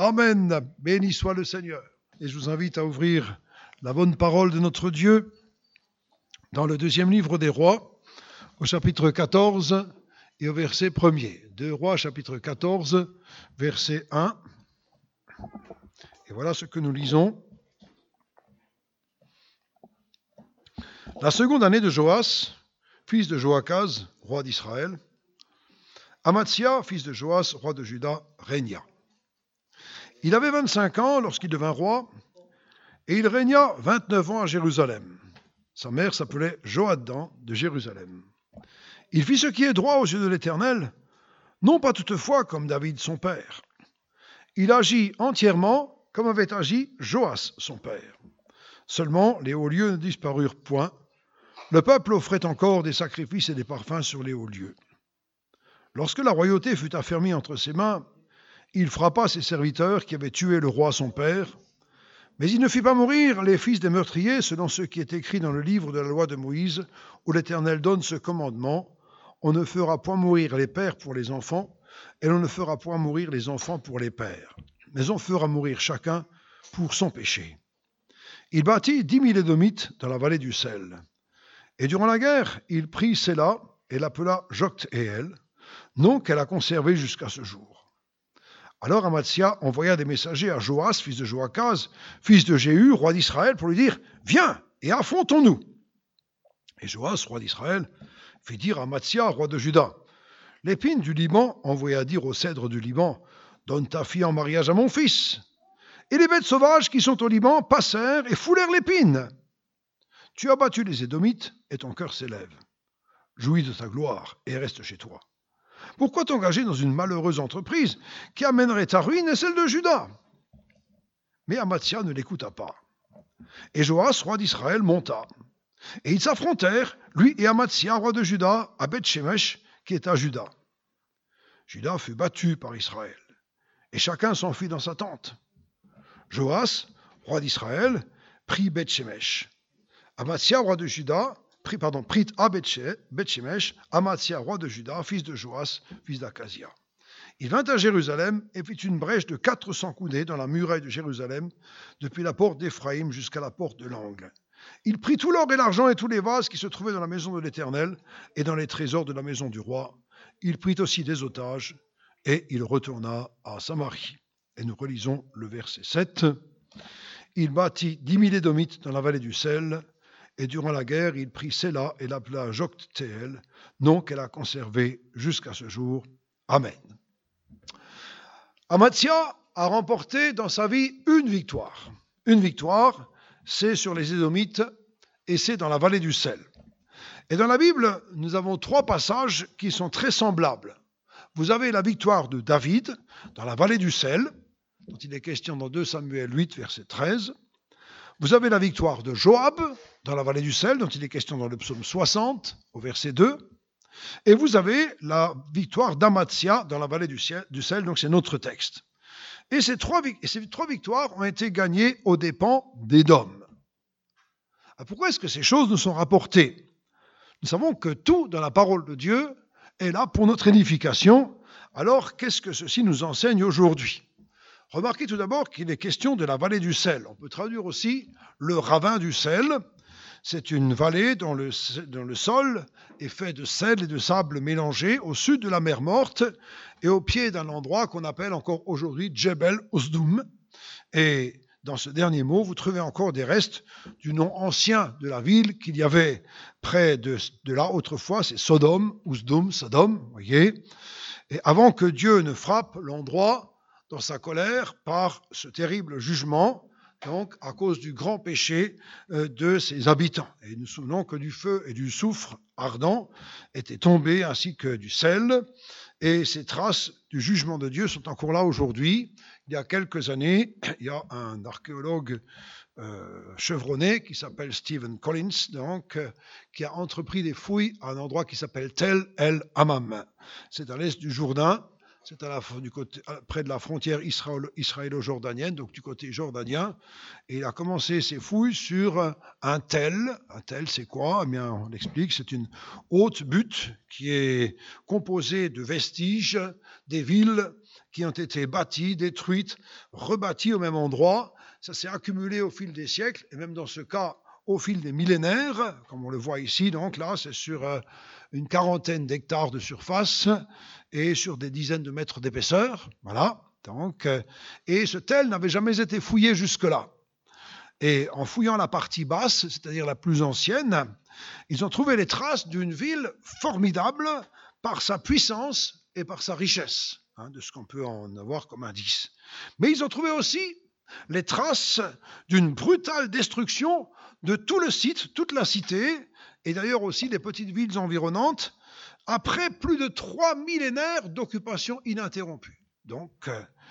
Amen. Béni soit le Seigneur. Et je vous invite à ouvrir la bonne parole de notre Dieu dans le deuxième livre des Rois, au chapitre 14 et au verset 1er. 2 Rois, chapitre 14, verset 1. Et voilà ce que nous lisons. La seconde année de Joas, fils de Joachaz, roi d'Israël, Amatsia, fils de Joas, roi de Juda, régna. Il avait 25 ans lorsqu'il devint roi, et il régna 29 ans à Jérusalem. Sa mère s'appelait Joaddan de Jérusalem. Il fit ce qui est droit aux yeux de l'Éternel, non pas toutefois comme David son père. Il agit entièrement comme avait agi Joas son père. Seulement les hauts lieux ne disparurent point. Le peuple offrait encore des sacrifices et des parfums sur les hauts lieux. Lorsque la royauté fut affermie entre ses mains, il frappa ses serviteurs qui avaient tué le roi son père, mais il ne fit pas mourir les fils des meurtriers selon ce qui est écrit dans le livre de la loi de Moïse, où l'Éternel donne ce commandement: on ne fera point mourir les pères pour les enfants, et l'on ne fera point mourir les enfants pour les pères, mais on fera mourir chacun pour son péché. Il bâtit 10 000 Édomites dans la vallée du Sel. Et durant la guerre, il prit Séla et l'appela Joktheel, nom qu'elle a conservé jusqu'à ce jour. Alors Amatsia envoya des messagers à Joas, fils de Joachaz, fils de Jéhu, roi d'Israël, pour lui dire « Viens et affrontons-nous » Et Joas, roi d'Israël, fit dire à Amatsia, roi de Juda: « L'épine du Liban envoya dire au cèdre du Liban: « Donne ta fille en mariage à mon fils. » Et les bêtes sauvages qui sont au Liban passèrent et foulèrent l'épine. Tu as battu les Édomites et ton cœur s'élève. Jouis de ta gloire et reste chez toi. Pourquoi t'engager dans une malheureuse entreprise qui amènerait ta ruine et celle de Juda ? Mais Amatsia ne l'écouta pas. Et Joas, roi d'Israël, monta. Et ils s'affrontèrent, lui et Amatsia, roi de Juda, à Beth-Shemesh, qui est à Juda. Juda fut battu par Israël, et chacun s'enfuit dans sa tente. Joas, roi d'Israël, prit Beth-Shemesh. Amatsia, roi de Juda, prit à Beth-Shemesh, Amatsia, roi de Juda, fils de Joas, fils d'Akazia. Il vint à Jérusalem et fit une brèche de 400 coudées dans la muraille de Jérusalem, depuis la porte d'Éphraïm jusqu'à la porte de l'angle. Il prit tout l'or et l'argent et tous les vases qui se trouvaient dans la maison de l'Éternel et dans les trésors de la maison du roi. Il prit aussi des otages et il retourna à Samarie. Et nous relisons le verset 7. Il bâtit 10 000 Édomites dans la vallée du Sel, et durant la guerre, il prit Séla et l'appela Joktheel, nom qu'elle a conservé jusqu'à ce jour. Amen. Amatsia a remporté dans sa vie une victoire. Une victoire, c'est sur les Édomites et c'est dans la vallée du Sel. Et dans la Bible, nous avons 3 passages qui sont très semblables. Vous avez la victoire de David dans la vallée du Sel, dont il est question dans 2 Samuel 8, verset 13. Vous avez la victoire de Joab dans la vallée du Sel, dont il est question dans le psaume 60, au verset 2. Et vous avez la victoire d'Amatsia dans la vallée du Sel, donc c'est notre texte. Et ces 3 victoires ont été gagnées aux dépens d'Édom. Alors pourquoi est-ce que ces choses nous sont rapportées ? Nous savons que tout dans la parole de Dieu est là pour notre édification. Alors qu'est-ce que ceci nous enseigne aujourd'hui ? Remarquez tout d'abord qu'il est question de la vallée du Sel. On peut traduire aussi le ravin du Sel. C'est une vallée dont le sol est fait de sel et de sable mélangés au sud de la mer Morte et au pied d'un endroit qu'on appelle encore aujourd'hui Djebel Osdoum. Et dans ce dernier mot, vous trouvez encore des restes du nom ancien de la ville qu'il y avait près de là autrefois, c'est Sodome, Osdoum, Sodome, vous voyez. Et avant que Dieu ne frappe l'endroit dans sa colère par ce terrible jugement, donc à cause du grand péché de ses habitants. Et nous nous souvenons que du feu et du soufre ardent étaient tombés, ainsi que du sel, et ces traces du jugement de Dieu sont encore là aujourd'hui. Il y a quelques années, il y a un archéologue chevronné qui s'appelle Stephen Collins, donc, qui a entrepris des fouilles à un endroit qui s'appelle Tel El Hammam. C'est à l'est du Jourdain. C'est près de la frontière israélo-jordanienne, donc du côté jordanien. Et il a commencé ses fouilles sur un tel. Un tel, c'est quoi ? Eh bien, on l'explique, c'est une haute butte qui est composée de vestiges des villes qui ont été bâties, détruites, rebâties au même endroit. Ça s'est accumulé au fil des siècles, et même dans ce cas, au fil des millénaires, comme on le voit ici. Donc là, c'est sur une quarantaine d'hectares de surface et sur des dizaines de mètres d'épaisseur. Voilà. Donc, et ce tel n'avait jamais été fouillé jusque-là. Et en fouillant la partie basse, c'est-à-dire la plus ancienne, ils ont trouvé les traces d'une ville formidable par sa puissance et par sa richesse, de ce qu'on peut en avoir comme indice. Mais ils ont trouvé aussi les traces d'une brutale destruction de tout le site, toute la cité, et d'ailleurs aussi des petites villes environnantes, après plus de 3 millénaires d'occupation ininterrompue. Donc,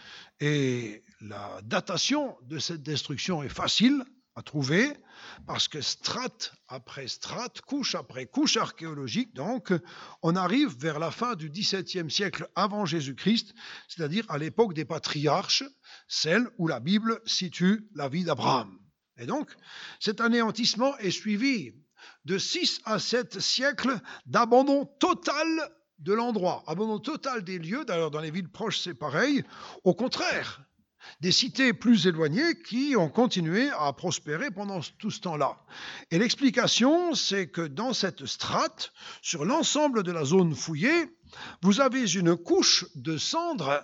et la datation de cette destruction est facile à trouver, parce que strate après strate, couche après couche archéologique, donc on arrive vers la fin du XVIIe siècle avant Jésus-Christ, c'est-à-dire à l'époque des patriarches, celle où la Bible situe la vie d'Abraham. Et donc, cet anéantissement est suivi de 6 à 7 siècles d'abandon total de l'endroit, abandon total des lieux. D'ailleurs, dans les villes proches, c'est pareil. Au contraire, des cités plus éloignées qui ont continué à prospérer pendant tout ce temps-là. Et l'explication, c'est que dans cette strate, sur l'ensemble de la zone fouillée, vous avez une couche de cendres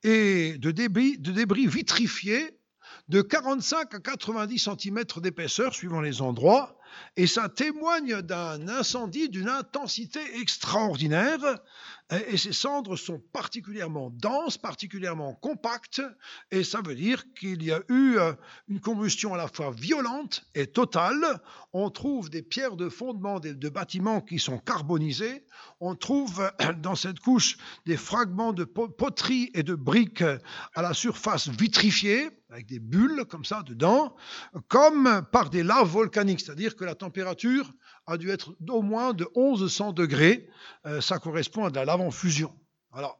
et de débris vitrifiés de 45 à 90 cm d'épaisseur, suivant les endroits, et ça témoigne d'un incendie d'une intensité extraordinaire, et ces cendres sont particulièrement denses, particulièrement compactes, et ça veut dire qu'il y a eu une combustion à la fois violente et totale. On trouve des pierres de fondement de bâtiments qui sont carbonisées, on trouve dans cette couche des fragments de poterie et de briques à la surface vitrifiée, avec des bulles comme ça dedans, comme par des laves volcaniques, c'est-à-dire que la température a dû être d'au moins de 1100 degrés, ça correspond à de la lave en fusion. Voilà.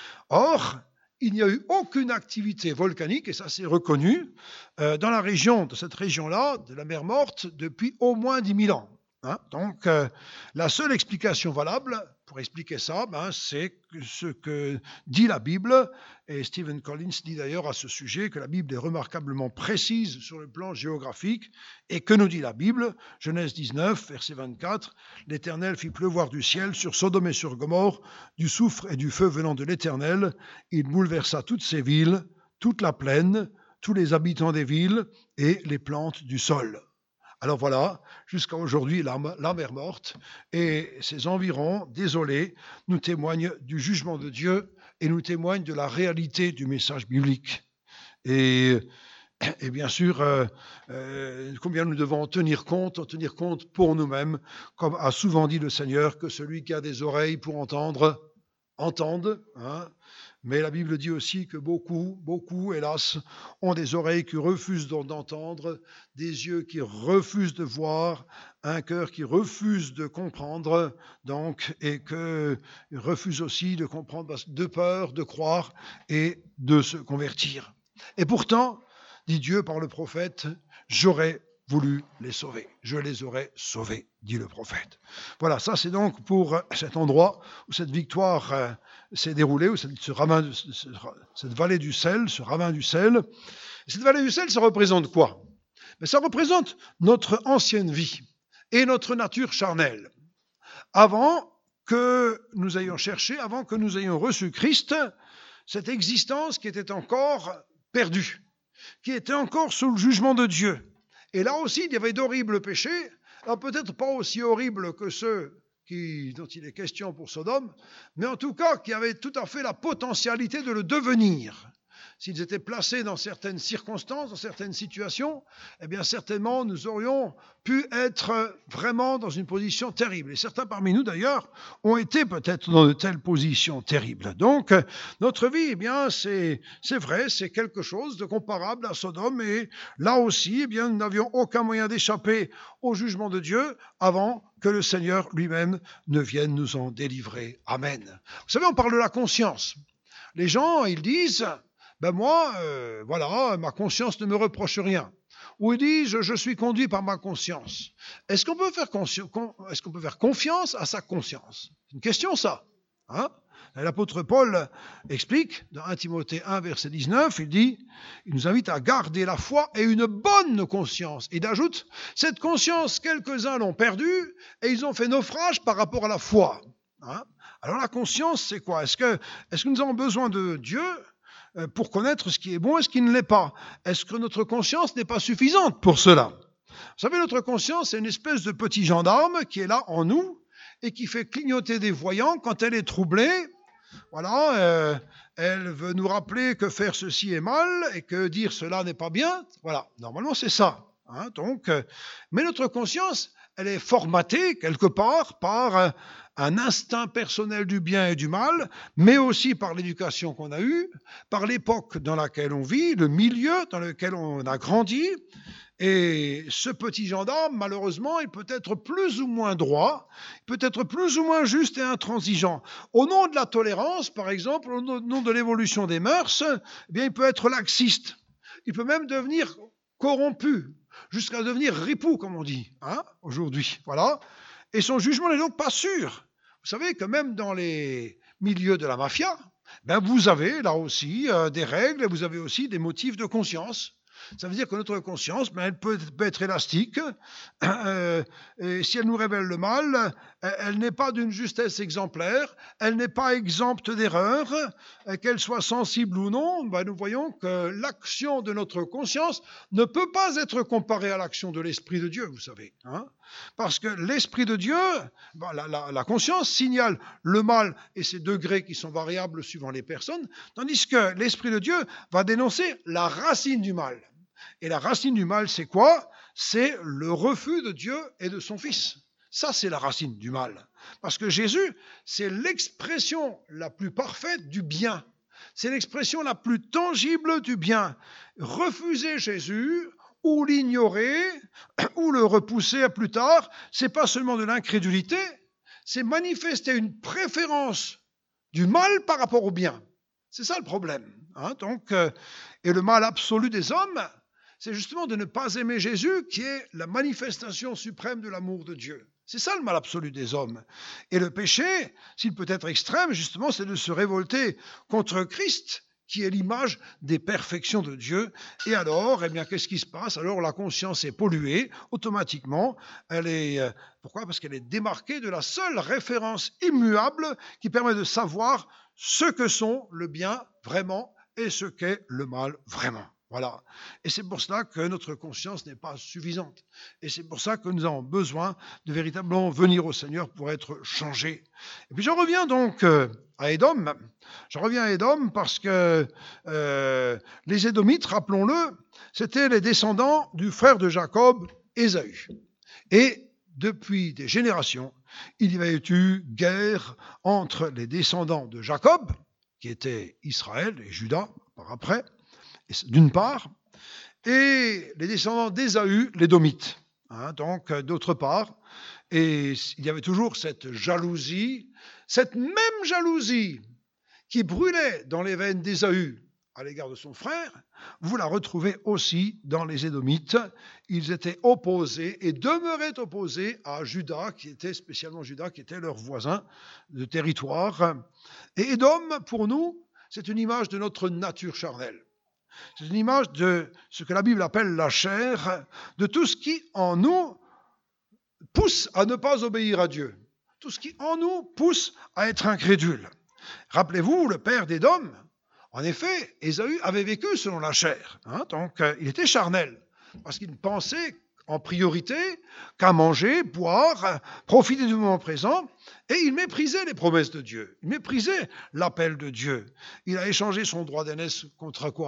Or, il n'y a eu aucune activité volcanique, et ça c'est reconnu, dans la région, de cette région-là, de la mer Morte, depuis au moins 10 000 ans. Donc, la seule explication valable pour expliquer ça, c'est ce que dit la Bible, et Stephen Collins dit d'ailleurs à ce sujet que la Bible est remarquablement précise sur le plan géographique, et que nous dit la Bible, Genèse 19, verset 24, « L'Éternel fit pleuvoir du ciel sur Sodome et sur Gomorrhe, du soufre et du feu venant de l'Éternel, il bouleversa toutes ces villes, toute la plaine, tous les habitants des villes et les plantes du sol. » Alors voilà, jusqu'à aujourd'hui, la mer Morte et ses environs désolés nous témoignent du jugement de Dieu et nous témoignent de la réalité du message biblique. Et bien sûr, combien nous devons en tenir compte pour nous-mêmes, comme a souvent dit le Seigneur, que celui qui a des oreilles pour entendre, entende. Mais la Bible dit aussi que beaucoup, hélas, ont des oreilles qui refusent d'entendre, des yeux qui refusent de voir, un cœur qui refuse de comprendre, donc, et qui refuse aussi de comprendre de peur de croire et de se convertir. Et pourtant, dit Dieu par le prophète, j'aurais voulu les sauver. Je les aurais sauvés, dit le prophète. Voilà, ça c'est donc pour cet endroit où cette victoire s'est déroulée, où cette vallée du sel, ce ravin du sel. Cette vallée du sel, ça représente quoi? Mais ça représente notre ancienne vie et notre nature charnelle. Avant que nous ayons cherché, avant que nous ayons reçu Christ, cette existence qui était encore perdue, qui était encore sous le jugement de Dieu. Et là aussi, il y avait d'horribles péchés, alors peut-être pas aussi horribles que ceux dont il est question pour Sodome, mais en tout cas qui avaient tout à fait la potentialité de le devenir. S'ils étaient placés dans certaines circonstances, dans certaines situations, eh bien certainement nous aurions pu être vraiment dans une position terrible. Et certains parmi nous d'ailleurs ont été peut-être dans de telles positions terribles. Donc notre vie, eh bien c'est vrai, c'est quelque chose de comparable à Sodome. Et là aussi, eh bien nous n'avions aucun moyen d'échapper au jugement de Dieu avant que le Seigneur lui-même ne vienne nous en délivrer. Amen. Vous savez, on parle de la conscience. Les gens, ils disent... moi, voilà, ma conscience ne me reproche rien. Ou ils disent, je suis conduit par ma conscience. Est-ce qu'on peut faire confiance à sa conscience? C'est une question, ça. L'apôtre Paul explique, dans 1 Timothée 1, verset 19, il nous invite à garder la foi et une bonne conscience. Il ajoute, cette conscience, quelques-uns l'ont perdue et ils ont fait naufrage par rapport à la foi. Alors la conscience, c'est quoi ? Est-ce que nous avons besoin de Dieu pour connaître ce qui est bon et ce qui ne l'est pas ? Est-ce que notre conscience n'est pas suffisante pour cela ? Vous savez, notre conscience, c'est une espèce de petit gendarme qui est là en nous et qui fait clignoter des voyants quand elle est troublée. Voilà, elle veut nous rappeler que faire ceci est mal et que dire cela n'est pas bien. Voilà, normalement c'est ça. Mais notre conscience, elle est formatée quelque part par un instinct personnel du bien et du mal, mais aussi par l'éducation qu'on a eue, par l'époque dans laquelle on vit, le milieu dans lequel on a grandi. Et ce petit gendarme, malheureusement, il peut être plus ou moins droit, il peut être plus ou moins juste et intransigeant. Au nom de la tolérance, par exemple, au nom de l'évolution des mœurs, eh bien, il peut être laxiste. Il peut même devenir corrompu, jusqu'à devenir ripou, comme on dit, aujourd'hui. Voilà. Et son jugement n'est donc pas sûr. Vous savez que même dans les milieux de la mafia, vous avez là aussi des règles, vous avez aussi des motifs de conscience. Ça veut dire que notre conscience, elle peut être élastique. Et si elle nous révèle le mal, elle n'est pas d'une justesse exemplaire, elle n'est pas exempte d'erreur, qu'elle soit sensible ou non. Nous voyons que l'action de notre conscience ne peut pas être comparée à l'action de l'Esprit de Dieu, vous savez. Parce que l'Esprit de Dieu, la conscience signale le mal et ses degrés qui sont variables suivant les personnes, tandis que l'Esprit de Dieu va dénoncer la racine du mal. Et la racine du mal, c'est quoi ? C'est le refus de Dieu et de son Fils. Ça, c'est la racine du mal. Parce que Jésus, c'est l'expression la plus parfaite du bien. C'est l'expression la plus tangible du bien. Refuser Jésus, ou l'ignorer, ou le repousser à plus tard, c'est pas seulement de l'incrédulité, c'est manifester une préférence du mal par rapport au bien. C'est ça le problème. Et le mal absolu des hommes, c'est justement de ne pas aimer Jésus qui est la manifestation suprême de l'amour de Dieu. C'est ça le mal absolu des hommes. Et le péché, s'il peut être extrême, justement, c'est de se révolter contre Christ, qui est l'image des perfections de Dieu. Et alors, qu'est-ce qui se passe ? Alors la conscience est polluée, automatiquement. Pourquoi ? Parce qu'elle est démarquée de la seule référence immuable qui permet de savoir ce que sont le bien vraiment et ce qu'est le mal vraiment. Voilà. Et c'est pour cela que notre conscience n'est pas suffisante. Et c'est pour ça que nous avons besoin de véritablement venir au Seigneur pour être changés. Et puis j'en reviens donc à Édom. J'en reviens à Édom parce que les Édomites, rappelons-le, c'était les descendants du frère de Jacob, Ésaü. Et depuis des générations, il y avait eu guerre entre les descendants de Jacob, qui étaient Israël et Juda par après, d'une part, et les descendants d'Ésaü, l'Édomite, donc d'autre part. Et il y avait toujours cette jalousie, cette même jalousie qui brûlait dans les veines d'Ésaü à l'égard de son frère, vous la retrouvez aussi dans les Édomites. Ils étaient opposés et demeuraient opposés à Juda, qui était spécialement Juda, qui était leur voisin de territoire. Et Édom, pour nous, c'est une image de notre nature charnelle. C'est une image de ce que la Bible appelle la chair, de tout ce qui en nous pousse à ne pas obéir à Dieu, tout ce qui en nous pousse à être incrédule. Rappelez-vous, le père d'Édom, en effet, Ésaü avait vécu selon la chair, donc il était charnel, parce qu'il pensait en priorité qu'à manger, boire, profiter du moment présent, et il méprisait les promesses de Dieu, il méprisait l'appel de Dieu. Il a échangé son droit d'aînesse contre quoi ?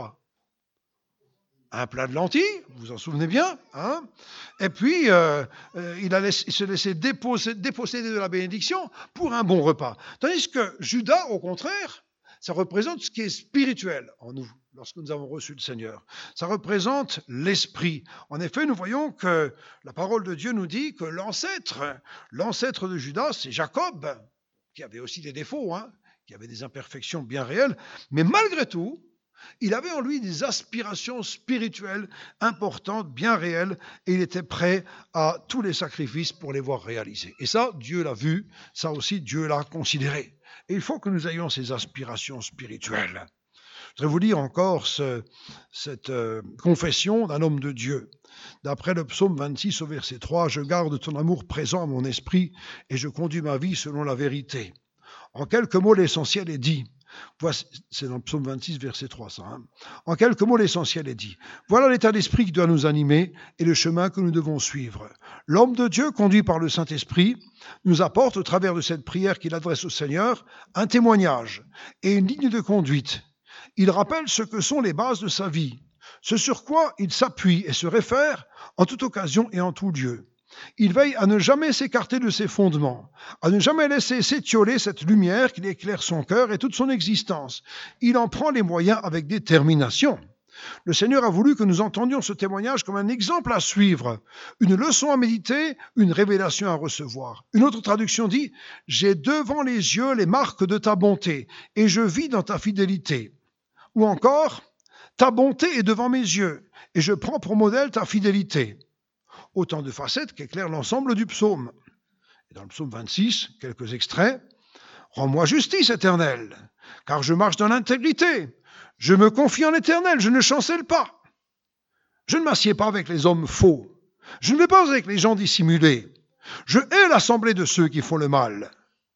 Un plat de lentilles, vous vous en souvenez bien, et puis il se laissait déposséder de la bénédiction pour un bon repas. Tandis que Judas, au contraire, ça représente ce qui est spirituel en nous, lorsque nous avons reçu le Seigneur. Ça représente l'esprit. En effet, nous voyons que la parole de Dieu nous dit que l'ancêtre de Judas, c'est Jacob, qui avait aussi des défauts, qui avait des imperfections bien réelles, mais malgré tout, il avait en lui des aspirations spirituelles importantes, bien réelles, et il était prêt à tous les sacrifices pour les voir réalisés. Et ça, Dieu l'a vu, ça aussi, Dieu l'a considéré. Et il faut que nous ayons ces aspirations spirituelles. Je voudrais vous lire encore cette confession d'un homme de Dieu. D'après le psaume 26 au verset 3, « Je garde ton amour présent à mon esprit et je conduis ma vie selon la vérité. » En quelques mots, l'essentiel est dit. C'est dans le psaume 26, verset 3, ça. En quelques mots, l'essentiel est dit. Voilà l'état d'esprit qui doit nous animer et le chemin que nous devons suivre. L'homme de Dieu, conduit par le Saint-Esprit, nous apporte, au travers de cette prière qu'il adresse au Seigneur, un témoignage et une ligne de conduite. Il rappelle ce que sont les bases de sa vie, ce sur quoi il s'appuie et se réfère en toute occasion et en tout lieu. Il veille à ne jamais s'écarter de ses fondements, à ne jamais laisser s'étioler cette lumière qui éclaire son cœur et toute son existence. Il en prend les moyens avec détermination. Le Seigneur a voulu que nous entendions ce témoignage comme un exemple à suivre, une leçon à méditer, une révélation à recevoir. Une autre traduction dit « J'ai devant les yeux les marques de ta bonté et je vis dans ta fidélité. » Ou encore « Ta bonté est devant mes yeux et je prends pour modèle ta fidélité. » Autant de facettes qu'éclairent l'ensemble du psaume. Et dans le psaume 26, quelques extraits. « Rends-moi justice, Éternel, car je marche dans l'intégrité. Je me confie en l'Éternel, je ne chancelle pas. Je ne m'assieds pas avec les hommes faux. Je ne vais pas avec les gens dissimulés. Je hais l'assemblée de ceux qui font le mal.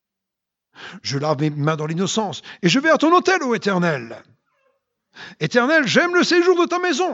Je lave mes mains dans l'innocence et je vais à ton autel, ô Éternel. Éternel, j'aime le séjour de ta maison.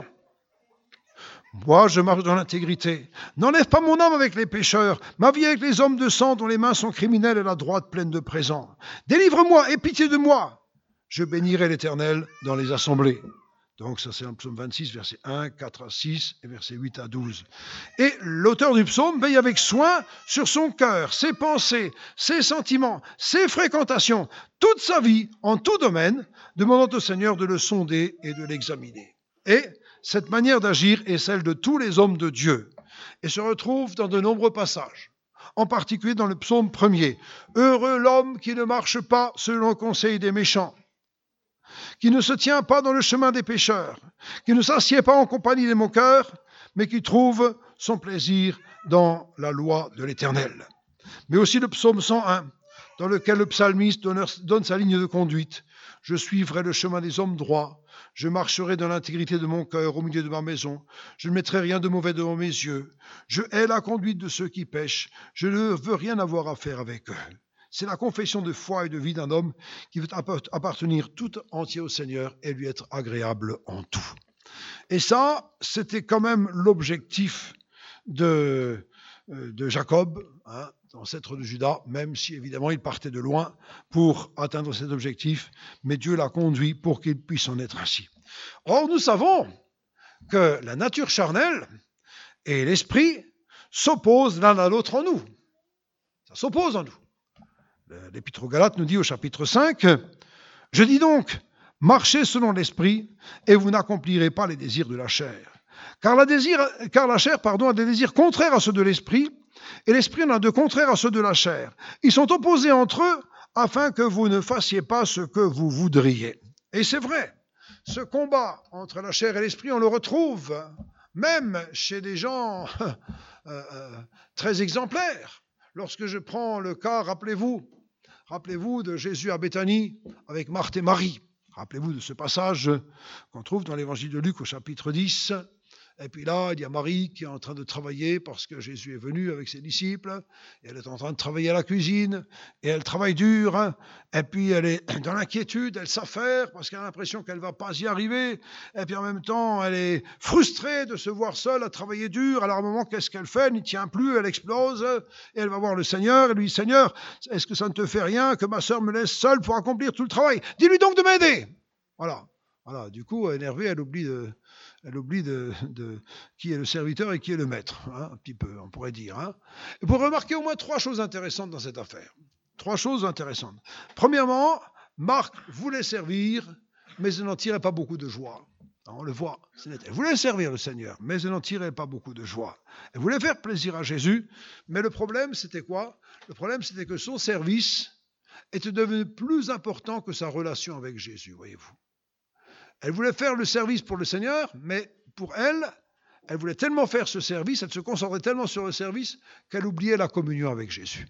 Moi, je marche dans l'intégrité. N'enlève pas mon âme avec les pécheurs, ma vie avec les hommes de sang dont les mains sont criminelles et la droite pleine de présents. Délivre-moi, aie pitié de moi. Je bénirai l'Éternel dans les assemblées. » Donc ça c'est le psaume 26, versets 1, 4 à 6 et versets 8 à 12. Et l'auteur du psaume veille avec soin sur son cœur, ses pensées, ses sentiments, ses fréquentations, toute sa vie, en tout domaine, demandant au Seigneur de le sonder et de l'examiner. Et cette manière d'agir est celle de tous les hommes de Dieu et se retrouve dans de nombreux passages, en particulier dans le psaume 1er. « Heureux l'homme qui ne marche pas selon le conseil des méchants, qui ne se tient pas dans le chemin des pécheurs, qui ne s'assied pas en compagnie des moqueurs, mais qui trouve son plaisir dans la loi de l'Éternel. » Mais aussi le psaume 101, dans lequel le psalmiste donne sa ligne de conduite. « Je suivrai le chemin des hommes droits, je marcherai dans l'intégrité de mon cœur au milieu de ma maison, je ne mettrai rien de mauvais devant mes yeux, je hais la conduite de ceux qui pêchent, je ne veux rien avoir à faire avec eux. » C'est la confession de foi et de vie d'un homme qui veut appartenir tout entier au Seigneur et lui être agréable en tout. Et ça, c'était quand même l'objectif de Jacob, ancêtre de Juda, même si évidemment il partait de loin pour atteindre cet objectif, mais Dieu l'a conduit pour qu'il puisse en être ainsi. Or, nous savons que la nature charnelle et l'esprit s'opposent l'un à l'autre en nous. Ça s'oppose en nous. L'Épître aux Galates nous dit au chapitre 5, « Je dis donc, marchez selon l'esprit et vous n'accomplirez pas les désirs de la chair. Car la chair a des désirs contraires à ceux de l'esprit et l'esprit en a de contraires à ceux de la chair. Ils sont opposés entre eux afin que vous ne fassiez pas ce que vous voudriez. » Et c'est vrai, ce combat entre la chair et l'esprit, on le retrouve même chez des gens très exemplaires. Lorsque je prends le cas, rappelez-vous de Jésus à Béthanie avec Marthe et Marie. Rappelez-vous de ce passage qu'on trouve dans l'évangile de Luc au chapitre 10. Et puis là, il y a Marie qui est en train de travailler parce que Jésus est venu avec ses disciples. Et elle est en train de travailler à la cuisine. Et elle travaille dur. Et puis elle est dans l'inquiétude, elle s'affaire parce qu'elle a l'impression qu'elle ne va pas y arriver. Et puis en même temps, elle est frustrée de se voir seule à travailler dur. Alors à un moment, qu'est-ce qu'elle fait? Elle n'y tient plus, elle explose. Et elle va voir le Seigneur. Et lui dit, « Seigneur, est-ce que ça ne te fait rien que ma sœur me laisse seule pour accomplir tout le travail? Dis-lui donc de m'aider. » Voilà. Du coup, énervée, elle oublie de qui est le serviteur et qui est le maître, un petit peu, on pourrait dire. Et pour remarquer au moins 3 choses intéressantes dans cette affaire. 3 choses intéressantes. Premièrement, Marc voulait servir, mais elle n'en tirait pas beaucoup de joie. On le voit, c'est net. Elle voulait servir le Seigneur, mais elle n'en tirait pas beaucoup de joie. Elle voulait faire plaisir à Jésus, mais le problème, c'était quoi? Le problème, c'était que son service était devenu plus important que sa relation avec Jésus, voyez-vous. Elle voulait faire le service pour le Seigneur, mais pour elle voulait tellement faire ce service, elle se concentrait tellement sur le service qu'elle oubliait la communion avec Jésus.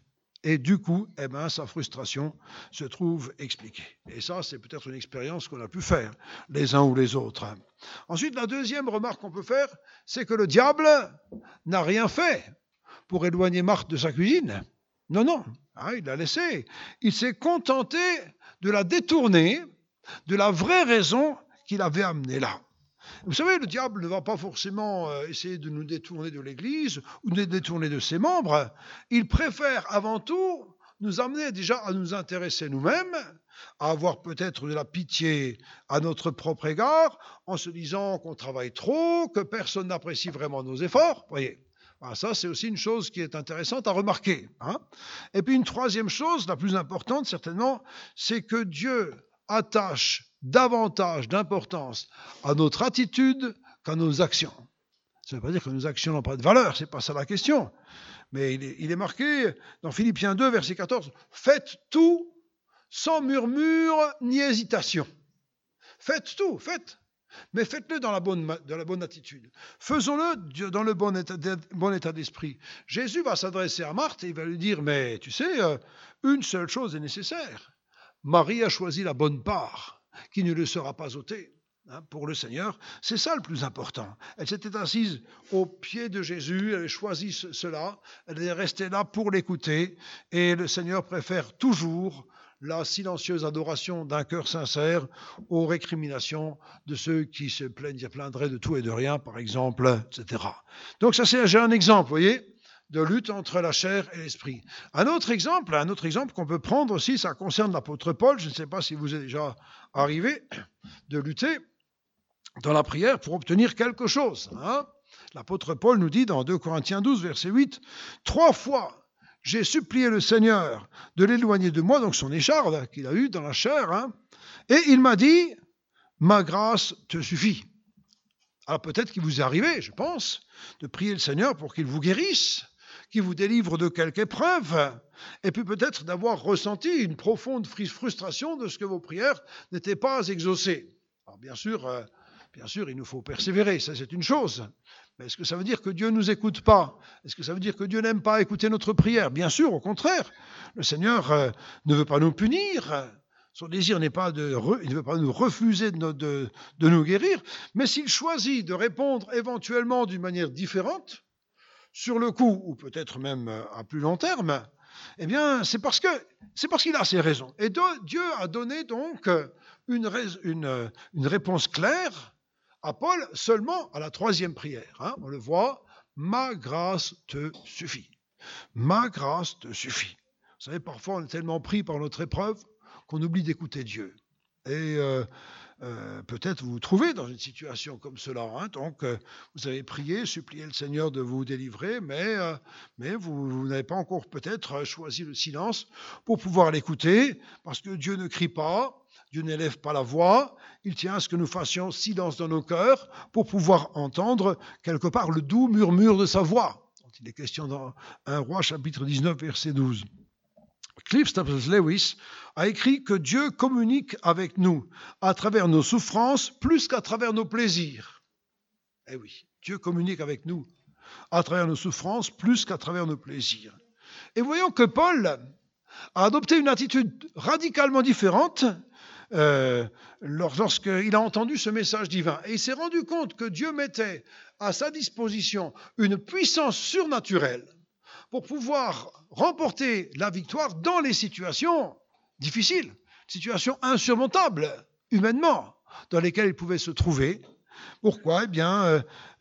et du coup, sa frustration se trouve expliquée. Et ça, c'est peut-être une expérience qu'on a pu faire, les uns ou les autres. Ensuite, la deuxième remarque qu'on peut faire, c'est que le diable n'a rien fait pour éloigner Marthe de sa cuisine. Non, il l'a laissée. Il s'est contenté de la détourner de la vraie raison qui l'avait amenée là. Vous savez, le diable ne va pas forcément essayer de nous détourner de l'Église ou de nous détourner de ses membres. Il préfère avant tout nous amener déjà à nous intéresser nous-mêmes, à avoir peut-être de la pitié à notre propre égard, en se disant qu'on travaille trop, que personne n'apprécie vraiment nos efforts. Vous voyez, ça c'est aussi une chose qui est intéressante à remarquer. Et puis une troisième chose, la plus importante certainement, c'est que Dieu attache davantage d'importance à notre attitude qu'à nos actions. Ça ne veut pas dire que nos actions n'ont pas de valeur, ce n'est pas ça la question. Mais il est marqué dans Philippiens 2, verset 14, « Faites tout sans murmure ni hésitation. » Faites tout, mais faites-le dans la bonne attitude. Faisons-le dans le bon état d'esprit. Jésus va s'adresser à Marthe et il va lui dire, mais tu sais, une seule chose est nécessaire. Marie a choisi la bonne part, qui ne lui sera pas ôtée. Pour le Seigneur, c'est ça le plus important. Elle s'était assise au pied de Jésus, elle a choisi cela, elle est restée là pour l'écouter, et le Seigneur préfère toujours la silencieuse adoration d'un cœur sincère aux récriminations de ceux qui se plaindraient de tout et de rien, par exemple, etc. Donc ça, j'ai un exemple, vous voyez, de lutte entre la chair et l'esprit. Un autre exemple qu'on peut prendre aussi, ça concerne l'apôtre Paul. Je ne sais pas si vous est déjà arrivé de lutter dans la prière pour obtenir quelque chose. L'apôtre Paul nous dit dans 2 Corinthiens 12, verset 8, « 3 fois, j'ai supplié le Seigneur de l'éloigner de moi, donc son écharde qu'il a eue dans la chair, et il m'a dit, ma grâce te suffit. » Alors peut-être qu'il vous est arrivé, je pense, de prier le Seigneur pour qu'il vous guérisse, qu'il vous délivre de quelque épreuve, et puis peut-être d'avoir ressenti une profonde frustration de ce que vos prières n'étaient pas exaucées. Alors bien sûr, il nous faut persévérer, ça c'est une chose. Mais est-ce que ça veut dire que Dieu ne nous écoute pas? Est-ce que ça veut dire que Dieu n'aime pas écouter notre prière? Bien sûr, au contraire. Le Seigneur ne veut pas nous punir. Son désir n'est pas il ne veut pas nous refuser de nous guérir. Mais s'il choisit de répondre éventuellement d'une manière différente, sur le coup, ou peut-être même à plus long terme, eh bien, c'est parce qu'il a ses raisons. Et Dieu a donné donc une réponse claire à Paul seulement à la 3e prière. On le voit, ma grâce te suffit. Ma grâce te suffit. Vous savez, parfois on est tellement pris par notre épreuve qu'on oublie d'écouter Dieu. Et peut-être vous vous trouvez dans une situation comme cela. Donc vous avez prié, supplié le Seigneur de vous délivrer, mais vous n'avez pas encore peut-être choisi le silence pour pouvoir l'écouter, parce que Dieu ne crie pas, Dieu n'élève pas la voix, il tient à ce que nous fassions silence dans nos cœurs pour pouvoir entendre quelque part le doux murmure de sa voix. Il est question dans 1 Roi chapitre 19 verset 12. Cliff Staples Lewis a écrit que Dieu communique avec nous à travers nos souffrances plus qu'à travers nos plaisirs. Eh oui, Dieu communique avec nous à travers nos souffrances plus qu'à travers nos plaisirs. Et voyons que Paul a adopté une attitude radicalement différente lorsqu'il a entendu ce message divin. Et il s'est rendu compte que Dieu mettait à sa disposition une puissance surnaturelle pour pouvoir remporter la victoire dans les situations difficiles, situations insurmontables humainement, dans lesquelles il pouvait se trouver. Pourquoi ? Eh bien,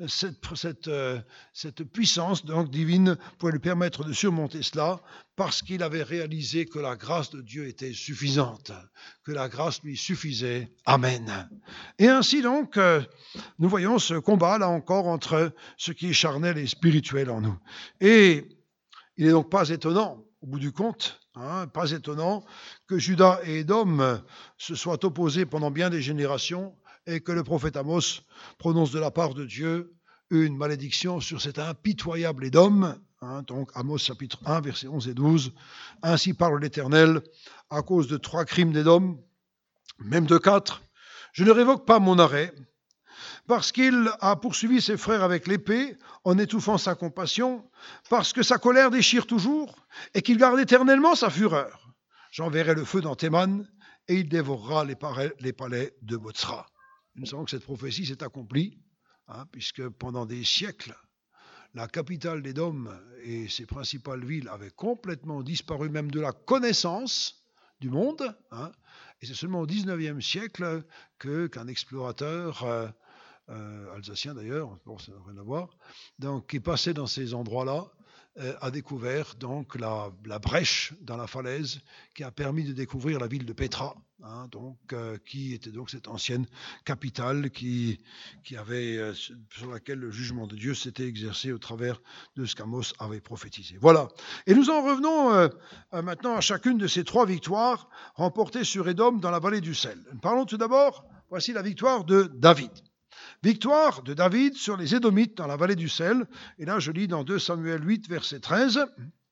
cette puissance donc divine pouvait lui permettre de surmonter cela parce qu'il avait réalisé que la grâce de Dieu était suffisante, que la grâce lui suffisait. Amen. Et ainsi donc, nous voyons ce combat là encore entre ce qui est charnel et spirituel en nous. Et il n'est donc pas étonnant, au bout du compte, pas étonnant que Juda et Édom se soient opposés pendant bien des générations et que le prophète Amos prononce de la part de Dieu une malédiction sur cet impitoyable Édom. Donc Amos chapitre 1, versets 11 et 12. Ainsi parle l'Éternel, à cause de 3 crimes d'Édom, même de 4, je ne révoque pas mon arrêt, parce qu'il a poursuivi ses frères avec l'épée, en étouffant sa compassion, parce que sa colère déchire toujours, et qu'il garde éternellement sa fureur. J'enverrai le feu dans Théman, et il dévorera les palais de Botsra. Nous savons que cette prophétie s'est accomplie, puisque pendant des siècles, la capitale d'Édom et ses principales villes avaient complètement disparu, même de la connaissance du monde. Et c'est seulement au XIXe siècle qu'un explorateur, alsacien d'ailleurs, bon, ça n'a rien à voir, donc, qui passait dans ces endroits-là, a découvert donc la brèche dans la falaise qui a permis de découvrir la ville de Pétra, qui était donc cette ancienne capitale sur laquelle le jugement de Dieu s'était exercé au travers de ce qu'Amos avait prophétisé. Voilà. Et nous en revenons maintenant à chacune de ces 3 victoires remportées sur Édom dans la vallée du Sel. Parlons tout d'abord, voici la victoire de David. Victoire de David sur les Édomites dans la vallée du Sel. Et là, je lis dans 2 Samuel 8, verset 13.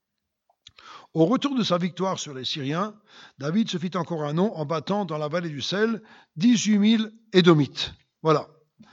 Au retour de sa victoire sur les Syriens, David se fit encore un nom en battant dans la vallée du Sel 18 000 Édomites. Voilà.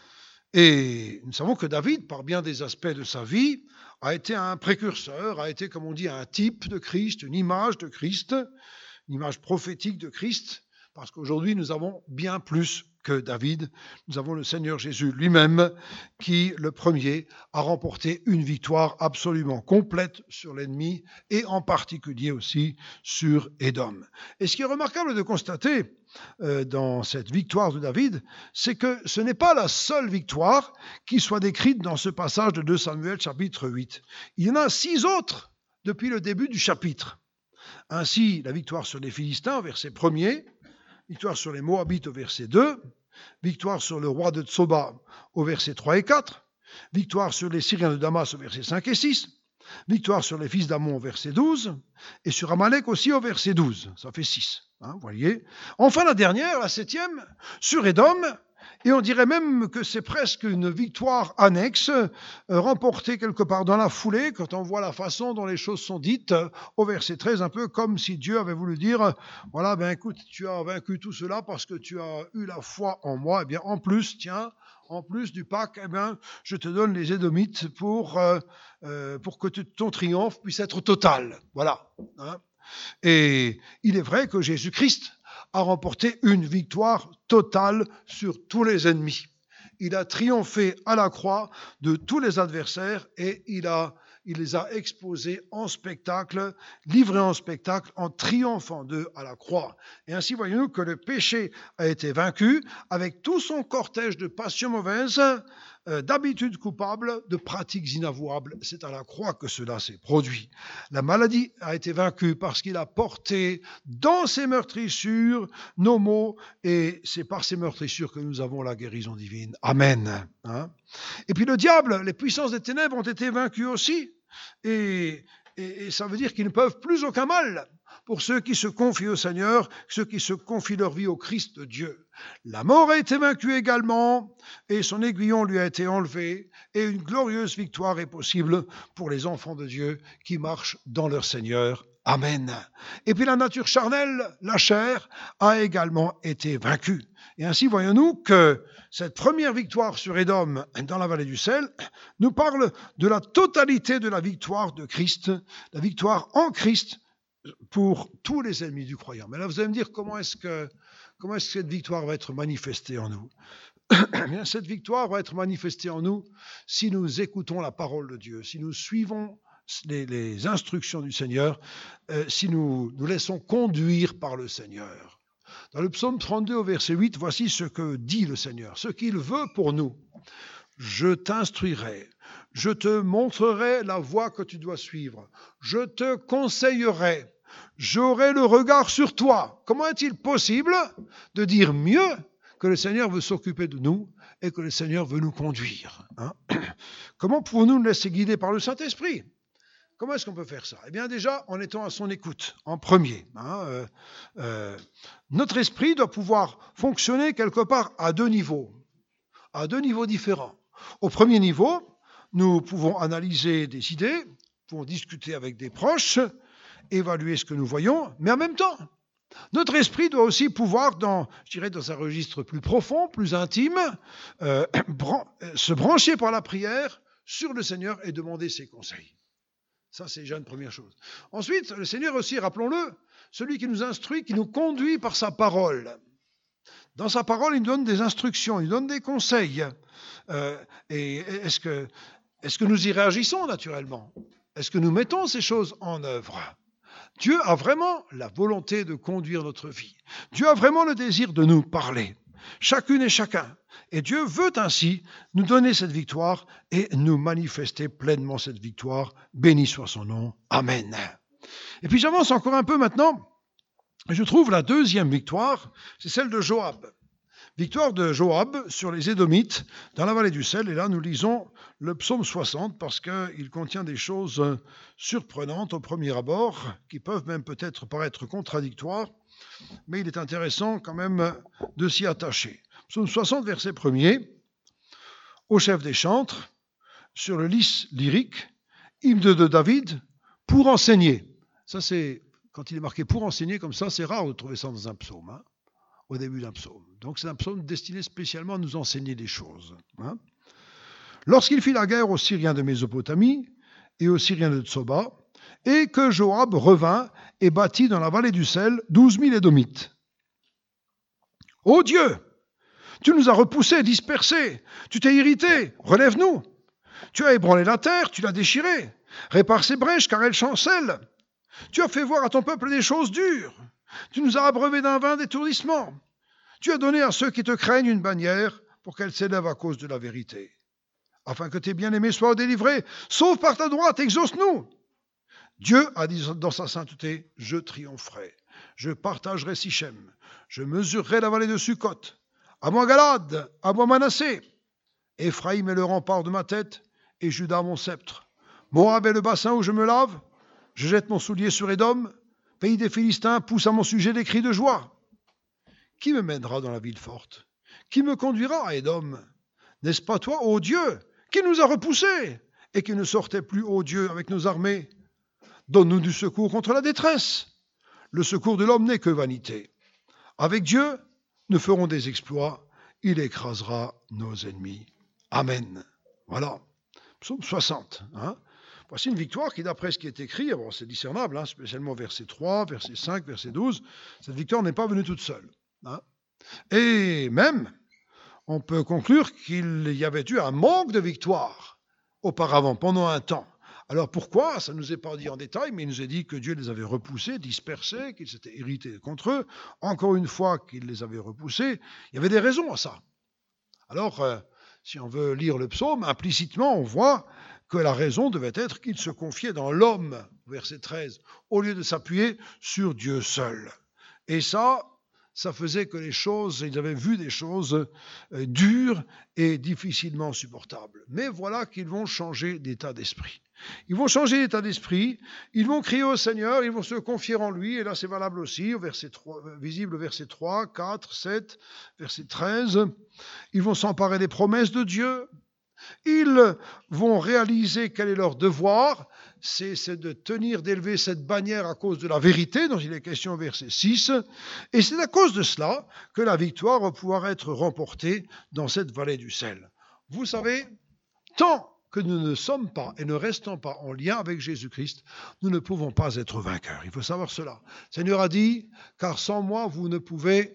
Et nous savons que David, par bien des aspects de sa vie, a été un précurseur, a été, comme on dit, un type de Christ, une image de Christ, une image prophétique de Christ, parce qu'aujourd'hui, nous avons bien plus que David. Nous avons le Seigneur Jésus lui-même qui, le premier, a remporté une victoire absolument complète sur l'ennemi et en particulier aussi sur Édom. Et ce qui est remarquable de constater dans cette victoire de David, c'est que ce n'est pas la seule victoire qui soit décrite dans ce passage de 2 Samuel chapitre 8. Il y en a 6 autres depuis le début du chapitre. Ainsi, la victoire sur les Philistins au verset 1er, victoire sur les Moabites au verset 2, victoire sur le roi de Tsoba au verset 3 et 4, victoire sur les Syriens de Damas au verset 5 et 6, victoire sur les fils d'Ammon au verset 12, et sur Amalek aussi au verset 12. Ça fait 6, vous voyez. Enfin, la dernière, la 7e, sur Édom, et on dirait même que c'est presque une victoire annexe, remportée quelque part dans la foulée, quand on voit la façon dont les choses sont dites, au verset 13, un peu comme si Dieu avait voulu dire, voilà, écoute, tu as vaincu tout cela parce que tu as eu la foi en moi, et bien en plus, tiens, en plus du Pâques, je te donne les Édomites pour que ton triomphe puisse être total. Voilà. Et il est vrai que Jésus-Christ a remporté une victoire totale sur tous les ennemis. Il a triomphé à la croix de tous les adversaires et il les a exposés en spectacle, livrés en spectacle, en triomphant d'eux à la croix. Et ainsi, voyons-nous que le péché a été vaincu avec tout son cortège de passions mauvaises, d'habitudes coupables, de pratiques inavouables. C'est à la croix que cela s'est produit. La maladie a été vaincue parce qu'il a porté dans ses meurtrissures nos maux, et c'est par ces meurtrissures que nous avons la guérison divine. Amen. Et puis le diable, les puissances des ténèbres ont été vaincues aussi, et ça veut dire qu'ils ne peuvent plus aucun mal pour ceux qui se confient au Seigneur, ceux qui se confient leur vie au Christ de Dieu. La mort a été vaincue également, et son aiguillon lui a été enlevé, et une glorieuse victoire est possible pour les enfants de Dieu qui marchent dans leur Seigneur. Amen. Et puis la nature charnelle, la chair, a également été vaincue. Et ainsi voyons-nous que cette première victoire sur Édom dans la vallée du Sel nous parle de la totalité de la victoire de Christ, la victoire en Christ pour tous les ennemis du croyant. Mais là, vous allez me dire comment est-ce que cette victoire va être manifestée en nous? Bien, cette victoire va être manifestée en nous si nous écoutons la parole de Dieu, si nous suivons les instructions du Seigneur, si nous nous laissons conduire par le Seigneur. Dans le psaume 32 au verset 8, voici ce que dit le Seigneur, ce qu'il veut pour nous. Je t'instruirai, je te montrerai la voie que tu dois suivre, je te conseillerai, j'aurai le regard sur toi. Comment est-il possible de dire mieux que le Seigneur veut s'occuper de nous et que le Seigneur veut nous conduire, Comment pouvons-nous nous laisser guider par le Saint-Esprit? Comment est-ce qu'on peut faire ça? Eh bien déjà, en étant à son écoute, en premier. Notre esprit doit pouvoir fonctionner quelque part à 2 niveaux différents. Au premier niveau, nous pouvons analyser des idées, nous pouvons discuter avec des proches, évaluer ce que nous voyons, mais en même temps, Notre esprit doit aussi pouvoir, dans un registre plus profond, plus intime, se brancher par la prière sur le Seigneur et demander ses conseils. Ça, c'est déjà une première chose. Ensuite, le Seigneur aussi, rappelons-le, celui qui nous instruit, qui nous conduit par sa parole. Dans sa parole, il nous donne des instructions, il nous donne des conseils. Et est-ce que nous y réagissons naturellement? Est-ce que nous mettons ces choses en œuvre? Dieu a vraiment la volonté de conduire notre vie. Dieu a vraiment le désir de nous parler, chacune et chacun. Et Dieu veut ainsi nous donner cette victoire et nous manifester pleinement cette victoire. Béni soit son nom. Amen. Et puis j'avance encore un peu maintenant. Je trouve la deuxième victoire, c'est celle de Joab. Victoire de Joab sur les Édomites dans la vallée du Sel. Et là, nous lisons le psaume 60 parce qu'il contient des choses surprenantes au premier abord, qui peuvent même peut-être paraître contradictoires, mais il est intéressant quand même de s'y attacher. Psaume 60, verset 1er, au chef des chantres, sur le lys lyrique, hymne de David, pour enseigner. Ça, c'est, quand il est marqué pour enseigner comme ça, c'est rare de trouver ça dans un psaume, au début d'un psaume. Donc c'est un psaume destiné spécialement à nous enseigner des choses. Lorsqu'il fit la guerre aux Syriens de Mésopotamie et aux Syriens de Tsoba, et que Joab revint et bâtit dans la vallée du Sel 12 000 Édomites. Ô Dieu, tu nous as repoussés, dispersés, tu t'es irrité, relève-nous. Tu as ébranlé la terre, tu l'as déchirée, répare ses brèches car elle chancelle. Tu as fait voir à ton peuple des choses dures. Tu nous as abreuvés d'un vain d'étourdissement. Tu as donné à ceux qui te craignent une bannière pour qu'elle s'élève à cause de la vérité. Afin que tes bien-aimés soient délivrés, sauve par ta droite, exauce-nous. Dieu a dit dans sa sainteté, je triompherai, je partagerai Sichem, je mesurerai la vallée de Sukkot. À moi Galade, à moi Manassé. Éphraïm est le rempart de ma tête, et Juda mon sceptre. Moab est le bassin où je me lave, je jette mon soulier sur Édom. Pays des Philistins pousse à mon sujet des cris de joie. Qui me mènera dans la ville forte? Qui me conduira à Édom? N'est-ce pas toi, ô Dieu, qui nous a repoussés et qui ne sortait plus, ô Dieu, avec nos armées? Donne-nous du secours contre la détresse. Le secours de l'homme n'est que vanité. Avec Dieu, nous ferons des exploits. Il écrasera nos ennemis. Amen. Voilà. Psaume 60. Voici une victoire qui, d'après ce qui est écrit, bon, c'est discernable, spécialement verset 3, verset 5, verset 12, cette victoire n'est pas venue toute seule. Et même, on peut conclure qu'il y avait eu un manque de victoire auparavant, pendant un temps. Alors pourquoi? Ça ne nous est pas dit en détail, mais il nous est dit que Dieu les avait repoussés, dispersés, qu'il s'était irrité contre eux. Encore une fois qu'il les avait repoussés, il y avait des raisons à ça. Alors, si on veut lire le psaume, implicitement, on voit que la raison devait être qu'il se confiait dans l'homme, verset 13, au lieu de s'appuyer sur Dieu seul. Et ça faisait que les choses, ils avaient vu des choses dures et difficilement supportables. Mais voilà qu'ils vont changer d'état d'esprit. Ils vont changer d'état d'esprit, ils vont crier au Seigneur, ils vont se confier en lui, et là c'est valable aussi, au verset 3, visible au verset 3, 4, 7, verset 13. Ils vont s'emparer des promesses de Dieu. Ils vont réaliser quel est leur devoir, c'est de tenir, d'élever cette bannière à cause de la vérité, dont il est question au verset 6, et c'est à cause de cela que la victoire va pouvoir être remportée dans cette vallée du Sel. Vous savez, tant que nous ne sommes pas et ne restons pas en lien avec Jésus-Christ, nous ne pouvons pas être vainqueurs. Il faut savoir cela. Le Seigneur a dit, car sans moi, vous ne pouvez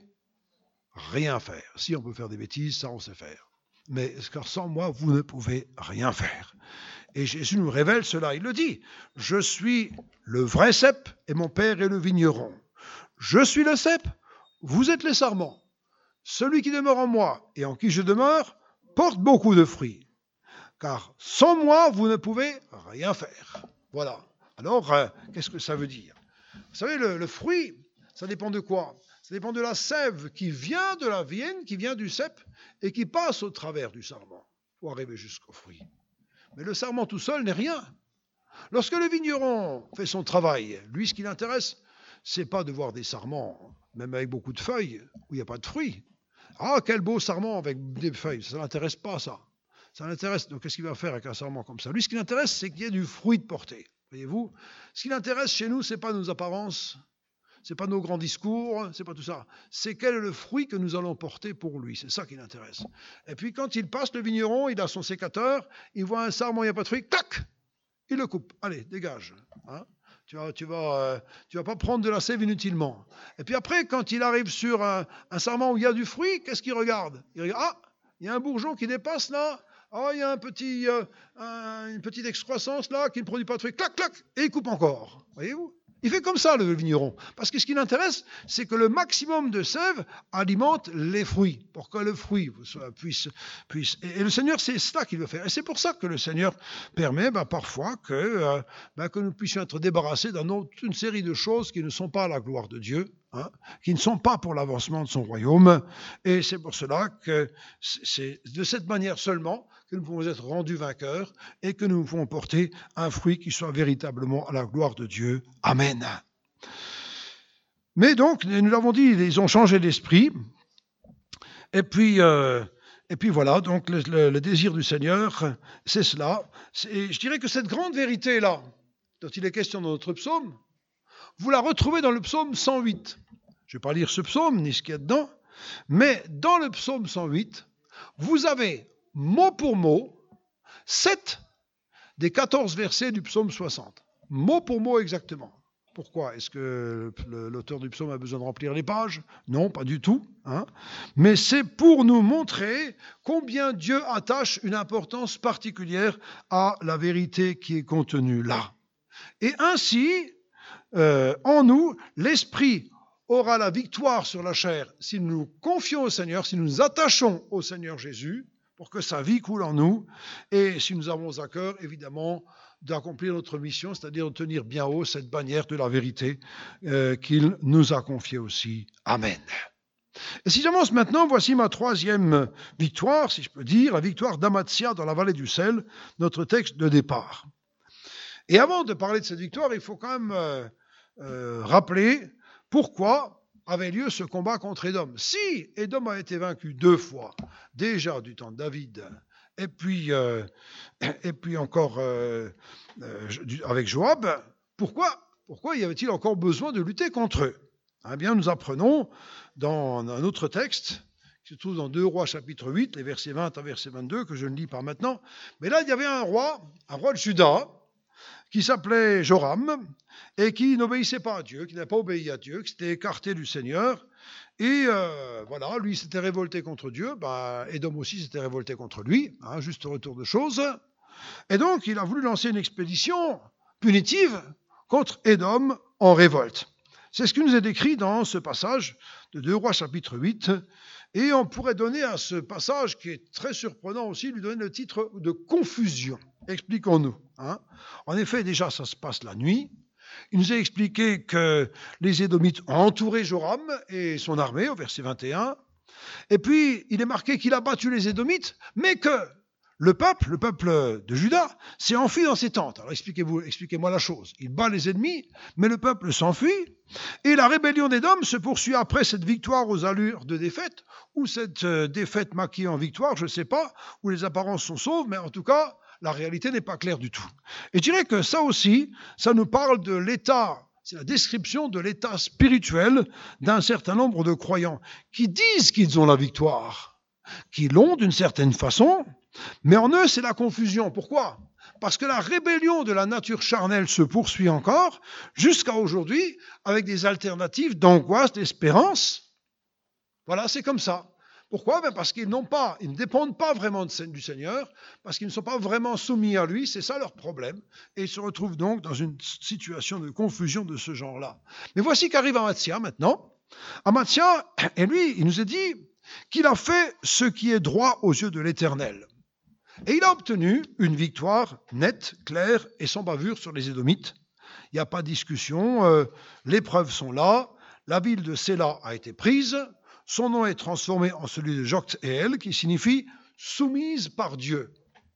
rien faire. Si on peut faire des bêtises, ça on sait faire. Mais car sans moi, vous ne pouvez rien faire. Et Jésus nous révèle cela. Il le dit, je suis le vrai cep et mon Père est le vigneron. Je suis le cep, vous êtes les sarments. Celui qui demeure en moi et en qui je demeure porte beaucoup de fruits. Car sans moi, vous ne pouvez rien faire. Voilà. Alors, qu'est-ce que ça veut dire? Vous savez, le fruit, ça dépend de quoi? Ça dépend de la sève qui vient de la vigne, qui vient du cep, et qui passe au travers du sarment pour arriver jusqu'au fruit. Mais le sarment tout seul n'est rien. Lorsque le vigneron fait son travail, lui, ce qui l'intéresse, c'est pas de voir des sarments, même avec beaucoup de feuilles, où il n'y a pas de fruits. Ah, quel beau sarment avec des feuilles, ça ne l'intéresse pas, ça. Ça l'intéresse, donc qu'est-ce qu'il va faire avec un sarment comme ça? Lui, ce qui l'intéresse, c'est qu'il y ait du fruit de portée. Voyez-vous? Ce qui l'intéresse chez nous, ce n'est pas nos apparences, c'est pas nos grands discours, c'est pas tout ça. C'est quel est le fruit que nous allons porter pour lui. C'est ça qui l'intéresse. Et puis quand il passe, le vigneron, il a son sécateur, il voit un sarment, il n'y a pas de fruit, tac, il le coupe. Allez, dégage. Hein. Tu vas pas prendre de la sève inutilement. Et puis après, quand il arrive sur un sarment où il y a du fruit, qu'est-ce qu'il regarde? Il regarde, ah, il y a un bourgeon qui dépasse là. Ah, il y a une petite excroissance là qui ne produit pas de fruits. Clac, clac, et il coupe encore. Voyez-vous? Il fait comme ça, le vigneron. Parce que ce qui l'intéresse, c'est que le maximum de sève alimente les fruits, pour que le fruit puisse... Et le Seigneur, c'est cela qu'il veut faire. Et c'est pour ça que le Seigneur permet parfois que nous puissions être débarrassés d'une série de choses qui ne sont pas à la gloire de Dieu, hein, qui ne sont pas pour l'avancement de son royaume. Et c'est pour cela que c'est de cette manière seulement que nous pouvons être rendus vainqueurs et que nous pouvons porter un fruit qui soit véritablement à la gloire de Dieu. Amen. Mais donc, nous l'avons dit, ils ont changé d'esprit. Et puis voilà, donc le désir du Seigneur, c'est cela. Je dirais que cette grande vérité-là, dont il est question dans notre psaume, vous la retrouvez dans le psaume 108. Je ne vais pas lire ce psaume, ni ce qu'il y a dedans, mais dans le psaume 108, vous avez mot pour mot 7 des 14 versets du psaume 60. Mot pour mot exactement. Pourquoi? Est-ce que l'auteur du psaume a besoin de remplir les pages? Non, pas du tout. Hein. Mais c'est pour nous montrer combien Dieu attache une importance particulière à la vérité qui est contenue là. Et ainsi, en nous, l'Esprit aura la victoire sur la chair si nous nous confions au Seigneur, si nous nous attachons au Seigneur Jésus, pour que sa vie coule en nous, et si nous avons à cœur, évidemment, d'accomplir notre mission, c'est-à-dire de tenir bien haut cette bannière de la vérité qu'il nous a confiée aussi. Amen. Et si j'avance maintenant, voici ma troisième victoire, si je peux dire, la victoire d'Amatzia dans la vallée du sel, notre texte de départ. Et avant de parler de cette victoire, il faut quand même rappeler pourquoi avait lieu ce combat contre Édom. Si Édom a été vaincu 2 fois, déjà du temps de David, et puis encore avec Joab, pourquoi y avait-il encore besoin de lutter contre eux? Eh bien, nous apprenons dans un autre texte, qui se trouve dans 2 Rois chapitre 8, les versets 20 à verset 22, que je ne lis pas maintenant, mais là, il y avait un roi de Juda, qui s'appelait Joram, et qui n'obéissait pas à Dieu, qui n'a pas obéi à Dieu, qui s'était écarté du Seigneur. Et voilà, lui s'était révolté contre Dieu, Édom aussi s'était révolté contre lui, juste retour de choses. Et donc, il a voulu lancer une expédition punitive contre Édom en révolte. C'est ce qui nous est décrit dans ce passage de 2 Rois chapitre 8. Et on pourrait donner à ce passage, qui est très surprenant aussi, lui donner le titre de confusion. Expliquons-nous. En effet, déjà, ça se passe la nuit. Il nous a expliqué que les Édomites ont entouré Joram et son armée, au verset 21. Et puis, il est marqué qu'il a battu les Édomites, mais que le peuple de Juda, s'est enfui dans ses tentes. Alors expliquez-moi la chose. Il bat les ennemis, mais le peuple s'enfuit. Et la rébellion d'Édom se poursuit après cette victoire aux allures de défaite, ou cette défaite maquillée en victoire, je ne sais pas, où les apparences sont sauves, mais en tout cas, la réalité n'est pas claire du tout. Et je dirais que ça aussi, ça nous parle de l'état, c'est la description de l'état spirituel d'un certain nombre de croyants qui disent qu'ils ont la victoire, qui l'ont d'une certaine façon, mais en eux, c'est la confusion. Pourquoi? Parce que la rébellion de la nature charnelle se poursuit encore jusqu'à aujourd'hui avec des alternatives d'angoisse, d'espérance. Voilà, c'est comme ça. Pourquoi? Parce qu'ils ne dépendent pas vraiment du Seigneur, parce qu'ils ne sont pas vraiment soumis à lui, c'est ça leur problème. Et ils se retrouvent donc dans une situation de confusion de ce genre-là. Mais voici qu'arrive Amatzia maintenant. Amatzia, et lui, il nous a dit qu'il a fait ce qui est droit aux yeux de l'Éternel. Et il a obtenu une victoire nette, claire et sans bavure sur les Édomites. Il n'y a pas de discussion, les preuves sont là, la ville de Séla a été prise, son nom est transformé en celui de Joktheel, qui signifie « soumise par Dieu ».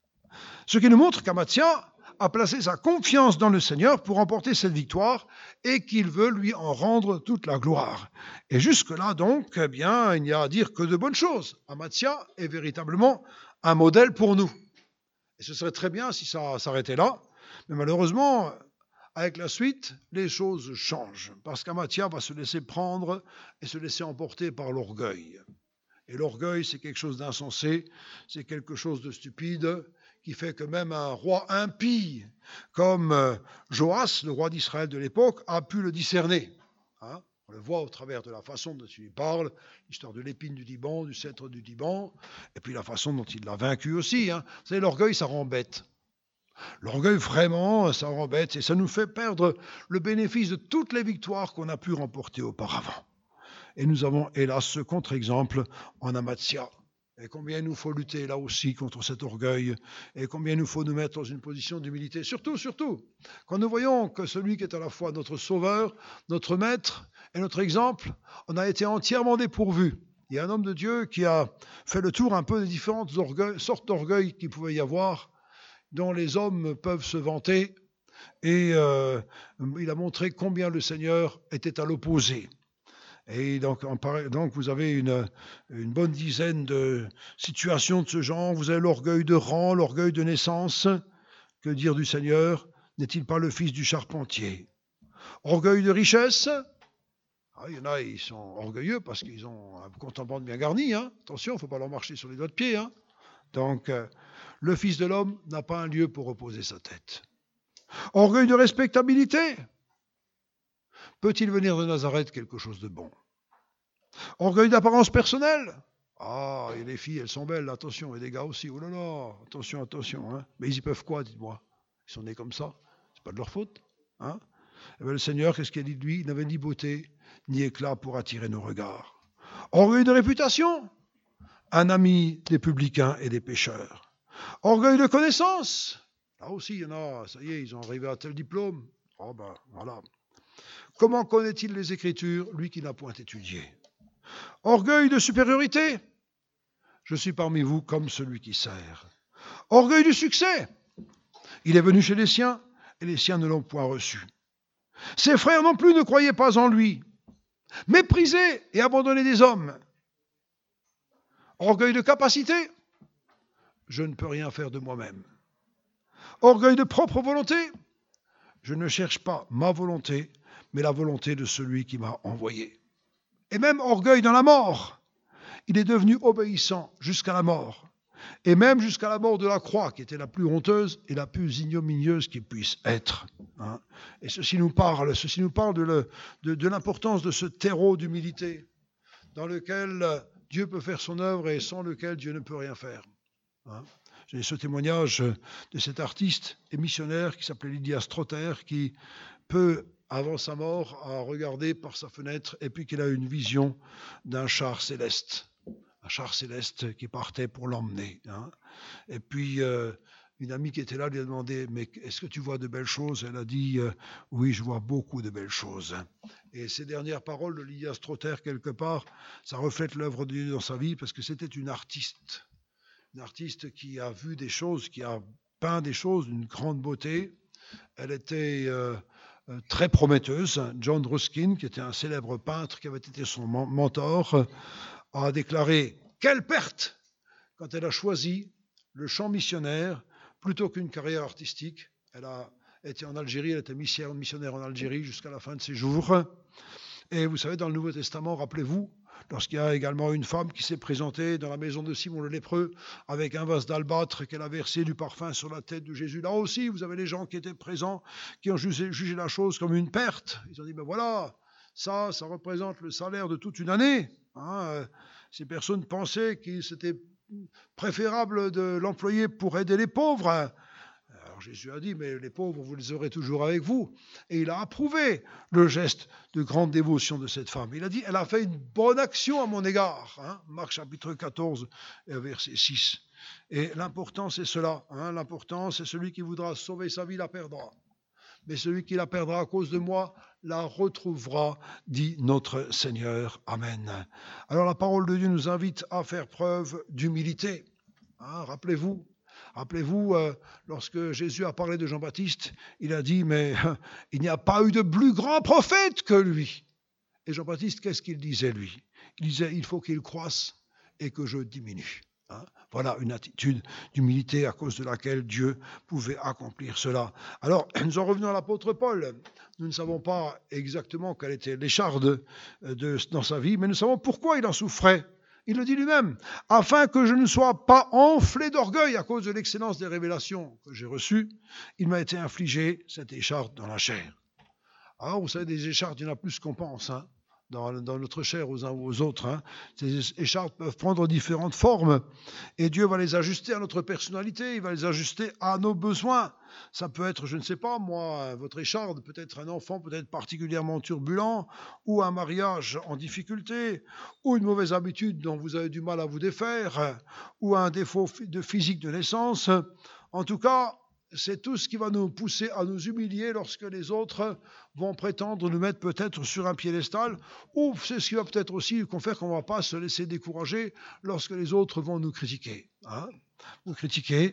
Ce qui nous montre qu'Amatzia a placé sa confiance dans le Seigneur pour remporter cette victoire et qu'il veut lui en rendre toute la gloire. Et jusque-là donc, il n'y a à dire que de bonnes choses. Amatzia est véritablement un modèle pour nous. Et ce serait très bien si ça s'arrêtait là, mais malheureusement, avec la suite, les choses changent. Parce qu'Amathia va se laisser prendre et se laisser emporter par l'orgueil. Et l'orgueil, c'est quelque chose d'insensé, c'est quelque chose de stupide, qui fait que même un roi impie, comme Joas, le roi d'Israël de l'époque, a pu le discerner. Hein? On le voit au travers de la façon dont il parle, l'histoire de l'épine du Liban, du sceptre du Liban, et puis la façon dont il l'a vaincu aussi. Hein. Vous savez, l'orgueil, ça rend bête. L'orgueil, vraiment, ça rend bête, et ça nous fait perdre le bénéfice de toutes les victoires qu'on a pu remporter auparavant. Et nous avons, hélas, ce contre-exemple en Amathia. Et combien il nous faut lutter là aussi contre cet orgueil, et combien il nous faut nous mettre dans une position d'humilité. Surtout, quand nous voyons que celui qui est à la fois notre sauveur, notre maître et notre exemple, on a été entièrement dépourvu. Il y a un homme de Dieu qui a fait le tour un peu des différentes sortes d'orgueil qu'il pouvait y avoir, dont les hommes peuvent se vanter, et il a montré combien le Seigneur était à l'opposé. Et donc vous avez une bonne dizaine de situations de ce genre. Vous avez l'orgueil de rang, l'orgueil de naissance. Que dire du Seigneur? N'est-il pas le fils du charpentier? Orgueil de richesse. Il y en a, ils sont orgueilleux parce qu'ils ont un compte en banque bien garni. Hein. Attention, il ne faut pas leur marcher sur les doigts de pied. Hein. Donc, le Fils de l'homme n'a pas un lieu pour reposer sa tête. Orgueil de respectabilité. Peut-il venir de Nazareth quelque chose de bon? Orgueil d'apparence personnelle. Et les filles, elles sont belles, attention, et les gars aussi, oh là là, attention. Hein. Mais ils y peuvent quoi, dites-moi? Ils sont nés comme ça, c'est pas de leur faute. Hein. Et bien, le Seigneur, qu'est-ce qu'il a dit de lui? Il n'avait ni beauté, ni éclat pour attirer nos regards. Orgueil de réputation. Un ami des publicains et des pécheurs. Orgueil de connaissance. Là aussi, il y en a, ça y est, ils ont arrivé à tel diplôme. Voilà. Comment connaît-il les Écritures, lui qui n'a point étudié? Orgueil de supériorité. Je suis parmi vous comme celui qui sert. Orgueil du succès. Il est venu chez les siens, et les siens ne l'ont point reçu. Ses frères non plus ne croyaient pas en lui. Méprisé et abandonné des hommes. Orgueil de capacité. Je ne peux rien faire de moi-même. Orgueil de propre volonté. Je ne cherche pas ma volonté, mais la volonté de celui qui m'a envoyé. Et même orgueil dans la mort. Il est devenu obéissant jusqu'à la mort. Et même jusqu'à la mort de la croix, qui était la plus honteuse et la plus ignominieuse qui puisse être. Hein. Et ceci nous parle de l'importance de ce terreau d'humilité, dans lequel Dieu peut faire son œuvre et sans lequel Dieu ne peut rien faire. Hein. J'ai ce témoignage de cet artiste et missionnaire qui s'appelait Lydia Strotter, qui peu avant sa mort a regardé par sa fenêtre et puis qu'il a eu une vision d'un char céleste. Un char céleste qui partait pour l'emmener. Hein. Et puis, une amie qui était là lui a demandé « Mais est-ce que tu vois de belles choses ?» Elle a dit « Oui, je vois beaucoup de belles choses. » Et ces dernières paroles de Lydia Strotter, quelque part, ça reflète l'œuvre de Dieu dans sa vie parce que c'était une artiste qui a vu des choses, qui a peint des choses d'une grande beauté. Elle était très prometteuse. John Ruskin, qui était un célèbre peintre qui avait été son mentor, a déclaré « Quelle perte !» quand elle a choisi le chant missionnaire plutôt qu'une carrière artistique. Elle a été en Algérie, elle était missionnaire en Algérie jusqu'à la fin de ses jours. Et vous savez, dans le Nouveau Testament, rappelez-vous, lorsqu'il y a également une femme qui s'est présentée dans la maison de Simon le lépreux avec un vase d'albâtre qu'elle a versé du parfum sur la tête de Jésus. Là aussi, vous avez les gens qui étaient présents, qui ont jugé la chose comme une perte. Ils ont dit, ben voilà, ça représente le salaire de toute une année. Hein, ces personnes pensaient qu'il c'était préférable de l'employer pour aider les pauvres. Alors Jésus a dit, mais les pauvres, vous les aurez toujours avec vous. Et il a approuvé le geste de grande dévotion de cette femme. Il a dit, elle a fait une bonne action à mon égard. Hein, Marc chapitre 14, verset 6. Et l'important, c'est cela. Hein, l'important, c'est celui qui voudra sauver sa vie la perdra. Mais celui qui la perdra à cause de moi la retrouvera, dit notre Seigneur. Amen. Alors la parole de Dieu nous invite à faire preuve d'humilité. Hein, rappelez-vous, lorsque Jésus a parlé de Jean-Baptiste, il a dit, mais il n'y a pas eu de plus grand prophète que lui. Et Jean-Baptiste, qu'est-ce qu'il disait lui? Il disait, il faut qu'il croisse et que je diminue. Hein. Voilà une attitude d'humilité à cause de laquelle Dieu pouvait accomplir cela. Alors, nous en revenons à l'apôtre Paul. Nous ne savons pas exactement quelle était l'écharde dans sa vie, mais nous savons pourquoi il en souffrait. Il le dit lui-même, afin que je ne sois pas enflé d'orgueil à cause de l'excellence des révélations que j'ai reçues, il m'a été infligé cette écharde dans la chair. Alors, vous savez, des échardes, il y en a plus qu'on pense, hein, dans notre chair aux uns ou aux autres. Hein. Ces échardes peuvent prendre différentes formes et Dieu va les ajuster à notre personnalité, il va les ajuster à nos besoins. Ça peut être, je ne sais pas moi, votre écharde, peut-être un enfant peut-être particulièrement turbulent, ou un mariage en difficulté, ou une mauvaise habitude dont vous avez du mal à vous défaire, ou un défaut de physique de naissance. En tout cas, c'est tout ce qui va nous pousser à nous humilier lorsque les autres vont prétendre nous mettre peut-être sur un piédestal, ou c'est ce qui va peut-être aussi faire qu'on ne va pas se laisser décourager lorsque les autres vont nous critiquer. Hein, nous critiquer.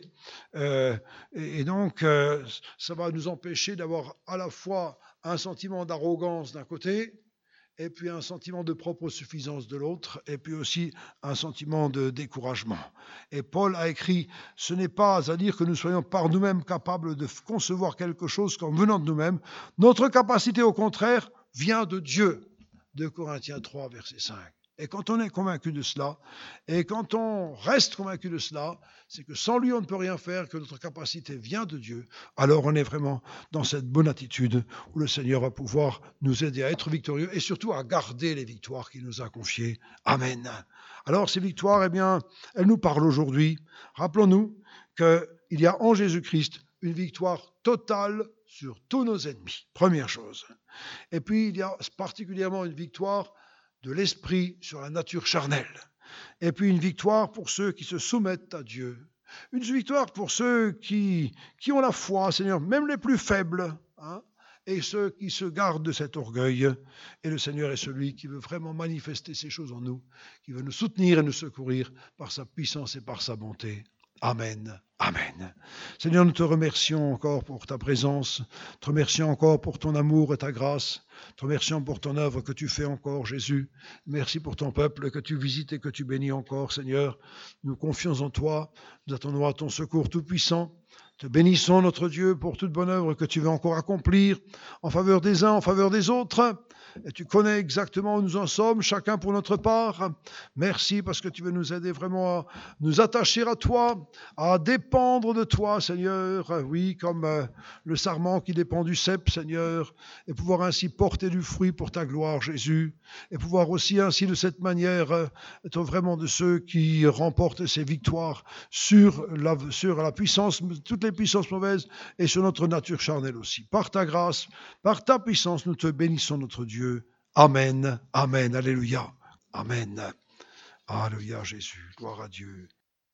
Et donc, ça va nous empêcher d'avoir à la fois un sentiment d'arrogance d'un côté, et puis un sentiment de propre suffisance de l'autre, et puis aussi un sentiment de découragement. Et Paul a écrit, ce n'est pas à dire que nous soyons par nous-mêmes capables de concevoir quelque chose comme venant de nous-mêmes. Notre capacité, au contraire, vient de Dieu. 2 Corinthiens 3, verset 5. Et quand on est convaincu de cela, et quand on reste convaincu de cela, c'est que sans lui on ne peut rien faire, que notre capacité vient de Dieu, alors on est vraiment dans cette bonne attitude où le Seigneur va pouvoir nous aider à être victorieux et surtout à garder les victoires qu'il nous a confiées. Amen. Alors ces victoires, eh bien, elles nous parlent aujourd'hui. Rappelons-nous qu'il y a en Jésus-Christ une victoire totale sur tous nos ennemis, première chose. Et puis il y a particulièrement une victoire de l'esprit sur la nature charnelle. Et puis une victoire pour ceux qui se soumettent à Dieu. Une victoire pour ceux qui ont la foi, Seigneur, même les plus faibles, hein, et ceux qui se gardent de cet orgueil. Et le Seigneur est celui qui veut vraiment manifester ces choses en nous, qui veut nous soutenir et nous secourir par sa puissance et par sa bonté. Amen. Amen. Seigneur, nous te remercions encore pour ta présence, te remercions encore pour ton amour et ta grâce, te remercions pour ton œuvre que tu fais encore, Jésus. Merci pour ton peuple que tu visites et que tu bénis encore, Seigneur. Nous confions en toi, nous attendons à ton secours tout-puissant. Te bénissons, notre Dieu, pour toute bonne œuvre que tu veux encore accomplir en faveur des uns, en faveur des autres. Et tu connais exactement où nous en sommes, chacun pour notre part. Merci parce que tu veux nous aider vraiment à nous attacher à toi, à dépendre de toi, Seigneur. Oui, comme le sarment qui dépend du cep, Seigneur, et pouvoir ainsi porter du fruit pour ta gloire, Jésus. Et pouvoir aussi ainsi de cette manière être vraiment de ceux qui remportent ces victoires sur la puissance, toutes les puissances mauvaises et sur notre nature charnelle aussi. Par ta grâce, par ta puissance, nous te bénissons, notre Dieu. Amen, amen, alléluia, amen. Alléluia, Jésus, gloire à Dieu.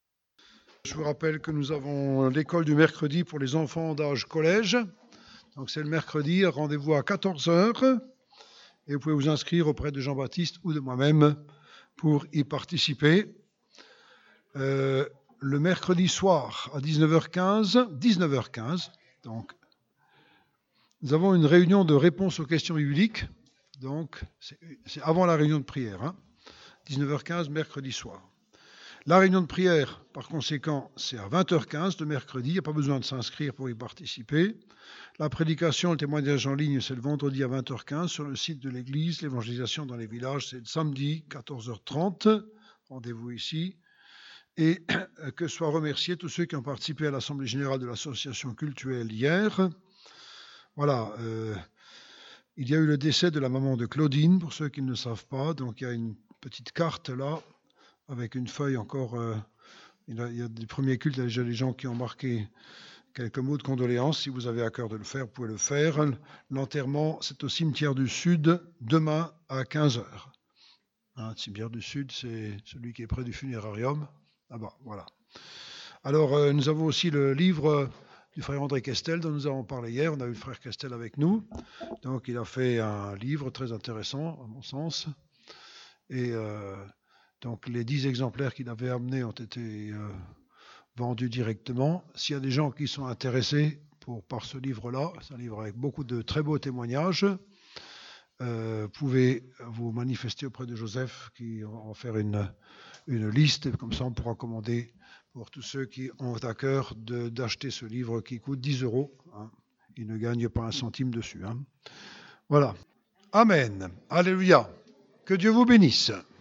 Je vous rappelle que nous avons l'école du mercredi pour les enfants d'âge collège. Donc c'est le mercredi, rendez-vous à 14h. Et vous pouvez vous inscrire auprès de Jean-Baptiste ou de moi-même pour y participer. Le mercredi soir à 19h15, donc nous avons une réunion de réponse aux questions bibliques. Donc, c'est avant la réunion de prière, hein, 19h15, mercredi soir. La réunion de prière, par conséquent, c'est à 20h15 de mercredi. Il n'y a pas besoin de s'inscrire pour y participer. La prédication, le témoignage en ligne, c'est le vendredi à 20h15 sur le site de l'église. L'évangélisation dans les villages, c'est le samedi, 14h30. Rendez-vous ici. Et que soient remerciés tous ceux qui ont participé à l'Assemblée générale de l'association cultuelle hier. Voilà. Il y a eu le décès de la maman de Claudine, pour ceux qui ne le savent pas. Donc il y a une petite carte là, avec une feuille encore. Il y a des premiers cultes, il y a déjà des gens qui ont marqué quelques mots de condoléances. Si vous avez à cœur de le faire, vous pouvez le faire. L'enterrement, c'est au cimetière du Sud, demain à 15h. Le cimetière du Sud, c'est celui qui est près du funérarium. Ah bah, voilà. Alors, nous avons aussi le livre du frère André Questel, dont nous avons parlé hier. On a eu le frère Questel avec nous. Donc, il a fait un livre très intéressant, à mon sens. Et donc, les 10 exemplaires qu'il avait amenés ont été vendus directement. S'il y a des gens qui sont intéressés par ce livre-là, c'est un livre avec beaucoup de très beaux témoignages. pouvez vous manifester auprès de Joseph qui va en faire une liste, comme ça on pourra commander pour tous ceux qui ont à cœur d'acheter ce livre qui coûte 10 €. Hein. Ils ne gagnent pas un centime dessus. Hein. Voilà. Amen. Alléluia. Que Dieu vous bénisse.